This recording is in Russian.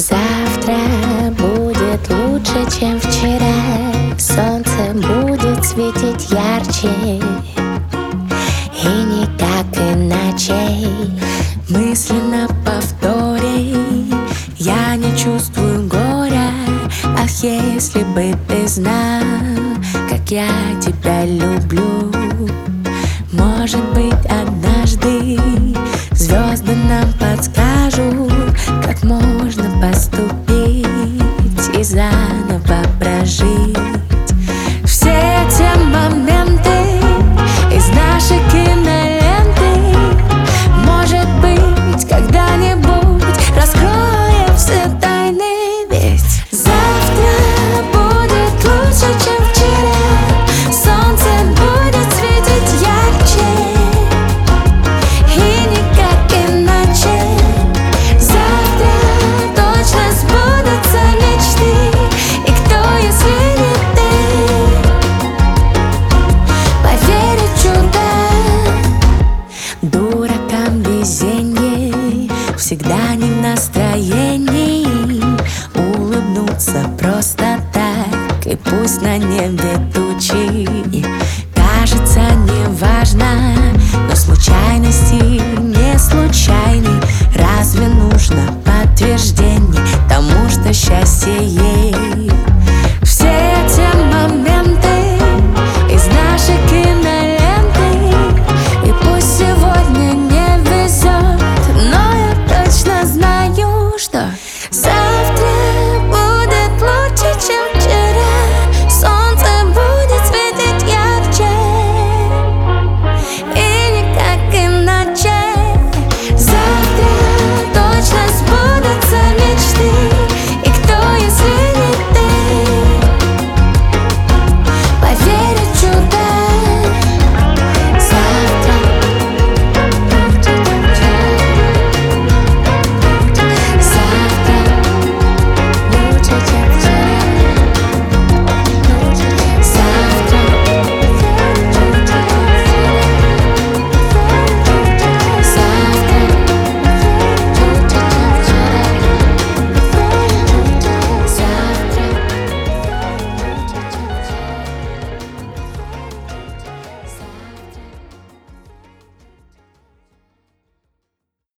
Завтра будет лучше, чем вчера. Солнце будет светить ярче, и никак иначе. Мысленно повтори: я не чувствую горя. Ах, если бы ты знал, как я тебя люблю. Может быть, однажды звезды нам подскажут, как можно поступить и заново прожить все те моменты из нашей киноленты. Может быть, когда-нибудь раскроем все тайны, ведь завтра будет лучше, чем вчера. Солнце будет светить ярче, и никак иначе. Завтра точно сбудутся мечты. И кто, если не ты, поверит в чудо? Дуракам везенье всегда не в настроении улыбнуться просто так. И пусть на небе тучи, кажется, неважно, но случайности не случайны. Разве нужно подтверждение тому, что счастье есть? Все те моменты из нашей киноленты. И пусть сегодня не везет, но я точно знаю, что